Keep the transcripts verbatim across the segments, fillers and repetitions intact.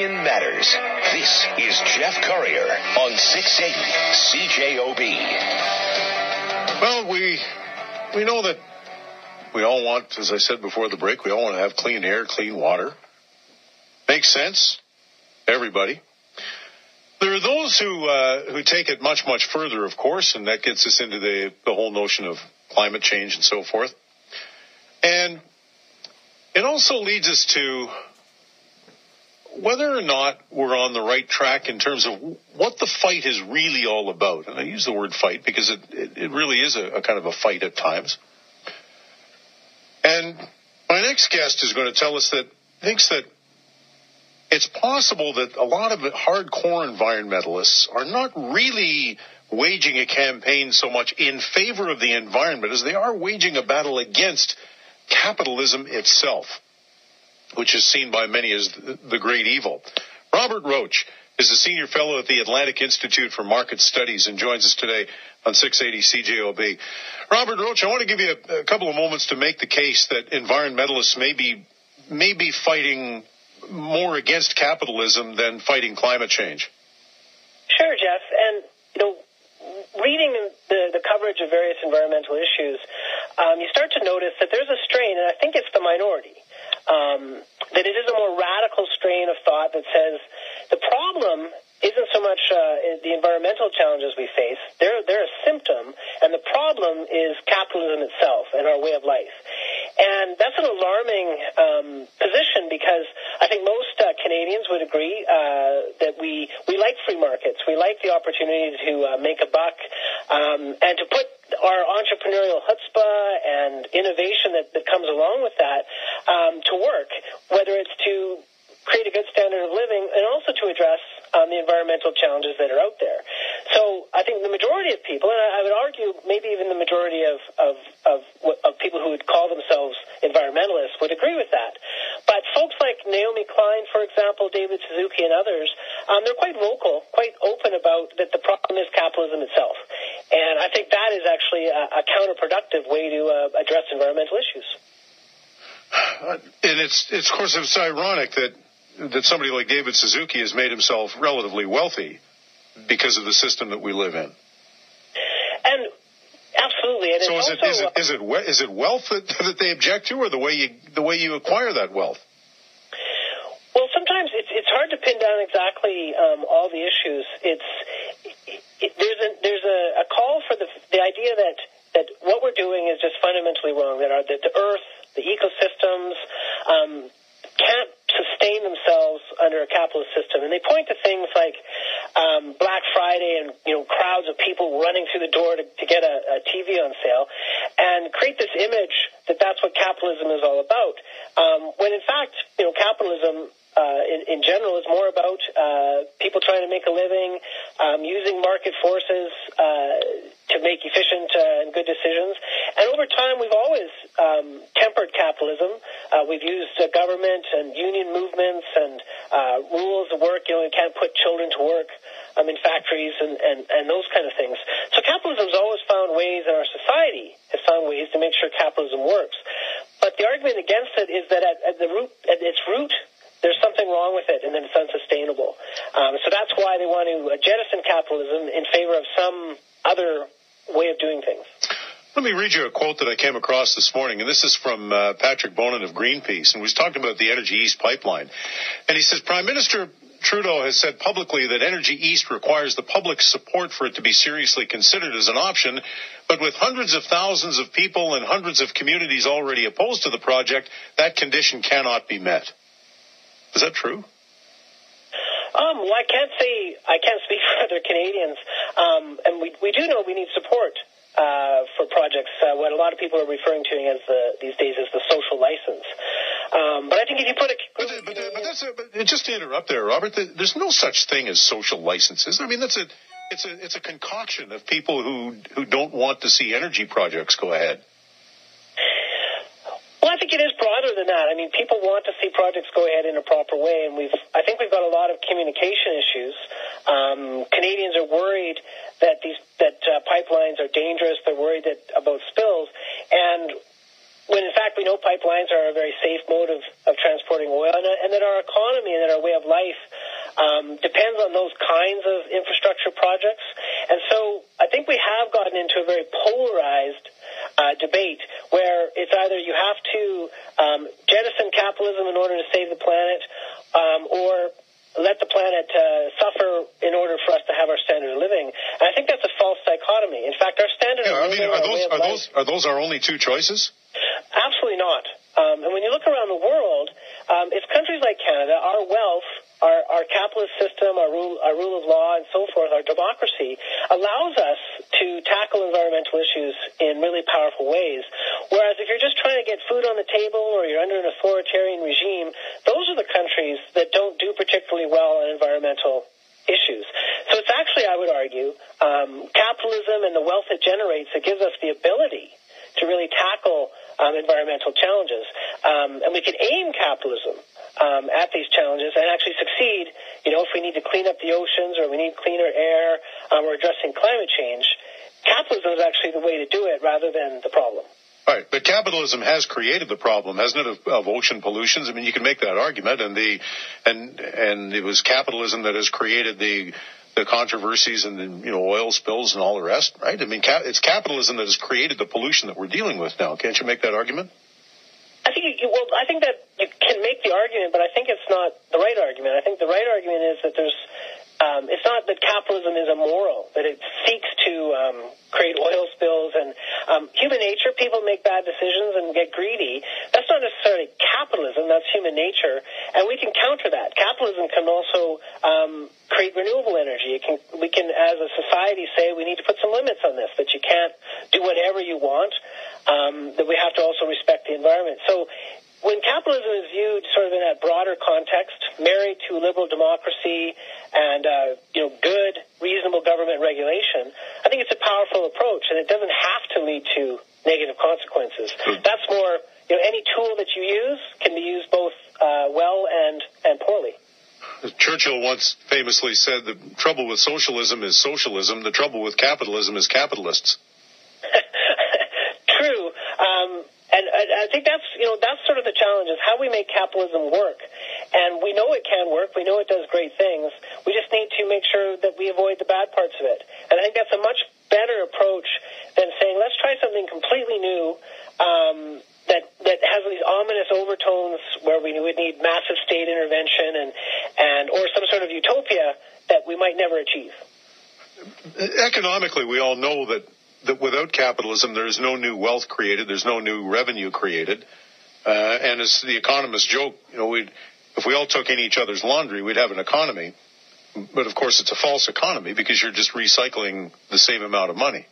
opinion matters. This is Jeff Courier on six eighty C J O B. Well, we we know that we all want, as I said before the break, we all want to have clean air, clean water. Makes sense. Everybody. There are those who uh, who take it much, much further, of course, and that gets us into the, the whole notion of climate change and so forth. And it also leads us to whether or not we're on the right track in terms of what the fight is really all about. And I use the word fight because it, it, it really is a, a kind of a fight at times. And my next guest is going to tell us that thinks that it's possible that a lot of hardcore environmentalists are not really waging a campaign so much in favor of the environment as they are waging a battle against capitalism itself, which is seen by many as the great evil. Robert Roach is a senior fellow at the Atlantic Institute for Market Studies and joins us today on six eighty C J O B. Robert Roach, I want to give you a, a couple of moments to make the case that environmentalists may be, may be fighting more against capitalism than fighting climate change. Sure, Jeff. And, you know, reading the, the coverage of various environmental issues, um, you start to notice that there's a strain, and I think it's the minority, um, that it is a more radical strain of thought that says the problem isn't so much uh, the environmental challenges we face. They're, they're a symptom, and the problem is capitalism itself and our way of life. And that's an alarming um, position because I think most uh, Canadians would agree uh, that we, we like free markets. We like the opportunity to uh, make a buck um, and to put our entrepreneurial chutzpah and innovation that, that comes along with that um, to work, whether it's to create a good standard of living and also to address um, the environmental challenges that are out there. So I think the majority of people, and I would argue maybe even the majority of, of, of, of people who would call themselves environmentalists would agree with that. But folks like Naomi Klein, for example, David Suzuki and others, um, they're quite vocal, quite open about that the problem is capitalism itself. And I think that is actually a, a counterproductive way to uh, address environmental issues. Uh, and it's, it's, of course, it's ironic that that somebody like David Suzuki has made himself relatively wealthy because of the system that we live in. And absolutely. And so it's is, also, it, is, it, is, it, is it wealth that, that they object to, or the way you the way you acquire that wealth? Well, sometimes it's it's hard to pin down exactly um, all the issues. It's it, it, there's a there's a, a call for the the idea that that what we're doing is just fundamentally wrong. That our that the Earth, the ecosystems, um, can't sustain themselves under a capitalist system. And they point to things like um, Black Friday and, you know, crowds of people running through the door to, to get a, a T V on sale and create this image that that's what capitalism is all about. Um, when in fact, you know, capitalism uh, in, in general is more about uh, people trying to make a living, um, using market forces uh, to make efficient uh, and good decisions. And over time, we've always um, tempered capitalism. Uh, we've used uh, government and union movements and uh, rules of work. You know, we can't put children to work um, in factories and, and, and those kind of things. So capitalism's always found ways, and our society has found ways to make sure capitalism works. But the argument against it is that at, at the root, at its root, there's something wrong with it, and that it's unsustainable. Um, so that's why they want to jettison capitalism in favor of some other way of doing things. Let me read you a quote that I came across this morning, and this is from uh, Patrick Bonin of Greenpeace, and he was talking about the Energy East pipeline. And he says, Prime Minister Trudeau has said publicly that Energy East requires the public support for it to be seriously considered as an option, but with hundreds of thousands of people and hundreds of communities already opposed to the project, that condition cannot be met. Is that true? Um, well, I can't say, I can't speak for other Canadians, um, and we, we do know we need support uh, for projects, uh, what a lot of people are referring to as the, these days as the social license. Um, but I think if you put a... But, but, but, that's a, but just to interrupt there, Robert, there's no such thing as social licenses. I mean, that's a, it's a, it's a concoction of people who, who don't want to see energy projects go ahead. Well, I think it is broader than that. I mean, people want to see projects go ahead in a proper way, and we've, I think we've got a lot of communication issues. Um, Canadians are worried that these that uh, pipelines are dangerous. They're worried that about spills, and when in fact we know pipelines are a very safe mode of, of transporting oil, and, and that our economy and that our way of life um, depends on those kinds of infrastructure projects. And so I think we have gotten into a very polarized uh, debate where it's either you have to um, jettison capitalism in order to save the planet um, or let the planet uh, suffer in order for us to have our standard of living. And I think that's a false dichotomy. In fact, our standard yeah, of I living... mean, are those, are, life, those, are those our only two choices? Absolutely not. Um, and when you look around the world, um, it's countries like Canada, our wealth, our, our capitalist system, our rule, our rule of law, and so forth, our democracy, allows us to tackle environmental issues in really powerful ways. Whereas if you're just trying to get food on the table or you're under an authoritarian regime, those are the countries that don't do particularly well on environmental issues. So it's actually, I would argue, um, capitalism and the wealth it generates that gives us the ability to really tackle um, environmental challenges. Um, and we can aim capitalism um, at these challenges and actually succeed. You know, if we need to clean up the oceans or we need cleaner air um, or addressing climate change, capitalism is actually the way to do it rather than the problem. Right, but capitalism has created the problem, hasn't it, of, of ocean pollutions? I mean, you can make that argument, and the and and it was capitalism that has created the the controversies and the you know oil spills and all the rest, right? I mean, ca- it's capitalism that has created the pollution that we're dealing with now. Can't you make that argument? I think you, well, I think that you can make the argument, but I think it's not the right argument. I think the right argument is that there's Um, it's not that capitalism is immoral, that it seeks to um, create oil spills and um, human nature. People make bad decisions and get greedy. That's not necessarily capitalism. That's human nature, and we can counter that. Capitalism can also um, create renewable energy. It can, we can, as a society, say we need to put some limits on this, that you can't do whatever you want, um, that we have to also respect the environment. So when capitalism is viewed sort of in that broader context, married to liberal democracy and, uh, you know, good, reasonable government regulation, I think it's a powerful approach, and it doesn't have to lead to negative consequences. That's more, you know, any tool that you use can be used both uh, well and, and poorly. Churchill once famously said the trouble with socialism is socialism, the trouble with capitalism is capitalists. True. Um, And I think that's, you know, that's sort of the challenge, is how we make capitalism work. And we know it can work. We know it does great things. We just need to make sure that we avoid the bad parts of it. And I think that's a much better approach than saying, let's try something completely new um, that that has these ominous overtones where we would need massive state intervention and, and or some sort of utopia that we might never achieve. Economically, we all know that that without capitalism, there's no new wealth created, there's no new revenue created. Uh, and as the economists joke, you know, we'd, if we all took in each other's laundry, we'd have an economy. But of course, it's a false economy because you're just recycling the same amount of money.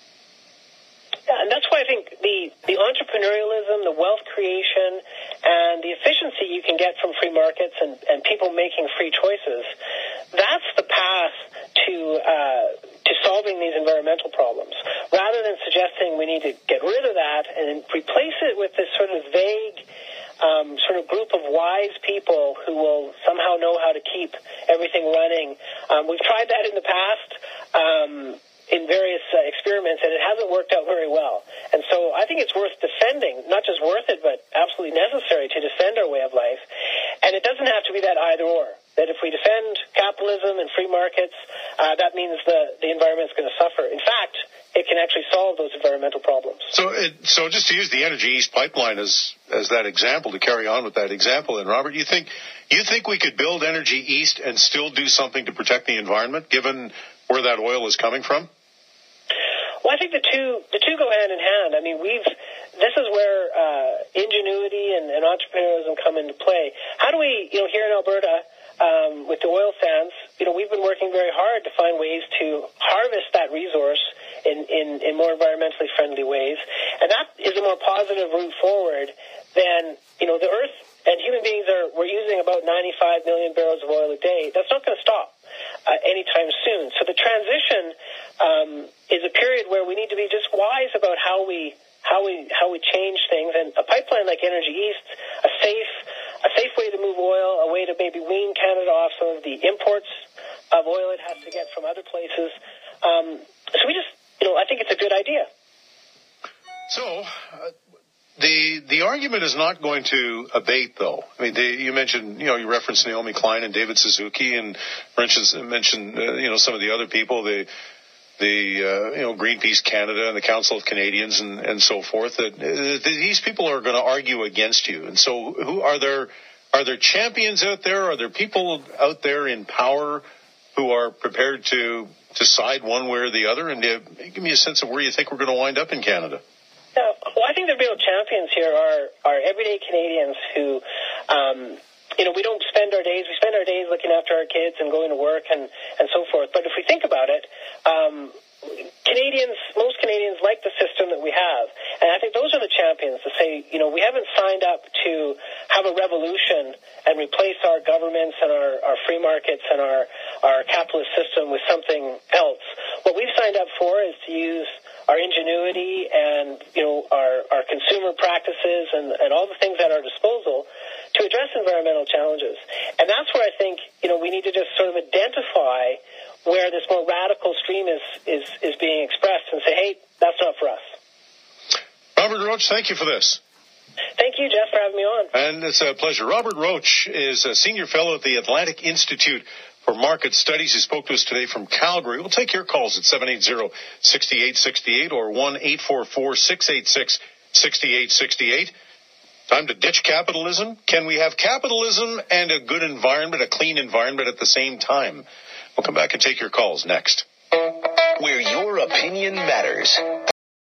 Yeah, and that's why I think the, the entrepreneurialism, the wealth creation, and the efficiency you can get from free markets and, and people making free choices, that's the path to uh, to solving these environmental problems, rather than suggesting we need to get rid of that and replace it with this sort of vague um, sort of group of wise people who will somehow know how to keep everything running. Um, we've tried that in the past um, in various uh, experiments, and it hasn't worked out very well. And so I think it's worth defending, not just worth it, but absolutely necessary to defend our way of life. And it doesn't have to be that either-or. That if we defend capitalism and free markets, uh, that means the, the environment's going to suffer. In fact, it can actually solve those environmental problems. So it, so just to use the Energy East pipeline as as that example, to carry on with that example, and Robert, you think you think we could build Energy East and still do something to protect the environment, given where that oil is coming from? Well, I think the two the two go hand in hand. I mean, we've this is where uh, ingenuity and, and entrepreneurialism come into play. How do we, you know, here in Alberta, Um, with the oil sands, you know, we've been working very hard to find ways to harvest that resource in, in, in more environmentally friendly ways. And that is a more positive route forward than, you know, the Earth and human beings are, we're using about ninety-five million barrels of oil a day. That's not going to stop uh, anytime soon. So the transition um, is a period where we need to be just wise about how we, how we, how we change things. And a pipeline like Energy East, a safe, a safe way to move oil, a way to maybe wean Canada off some of the imports of oil it has to get from other places. Um, so we just, you know, I think it's a good idea. So uh, the the argument argument is not going to abate, though. I mean, they, you mentioned, you know, you referenced Naomi Klein and David Suzuki, and mentioned, mentioned uh, you know, some of the other people, the, the uh, you know, Greenpeace Canada and the Council of Canadians and, and so forth. That uh, these people are going to argue against you. And so, who are there? Are there champions out there? Are there people out there in power who are prepared to to side one way or the other? And uh, give me a sense of where you think we're going to wind up in Canada. Yeah, well, I think the real champions here are, are everyday Canadians who, um, you know, we don't spend our days, we spend our days looking after our kids and going to work and, and so forth. But if we think about it, um, Canadians, most Canadians like the system that we have. And I think those are the champions to say, you know, we haven't signed up to have a revolution and replace our governments and our, our free markets and our, our capitalist system with something else. What we've signed up for is to use our ingenuity and, you know, our, our consumer practices and, and all the things at our disposal to address environmental challenges. And that's where I think, you know, we need to just sort of identify where this more radical stream is, is, is being expressed and say, hey, that's not for us. Robert Roach, thank you for this. Thank you, Jeff, for having me on. And it's a pleasure. Robert Roach is a senior fellow at the Atlantic Institute for Market Studies. He spoke to us today from Calgary. We'll take your calls at seven eight zero, six eight six eight or one eight four four, six eight six, six eight six eight. Time to ditch capitalism? Can we have capitalism and a good environment, a clean environment at the same time? We'll come back and take your calls next. Where your opinion matters.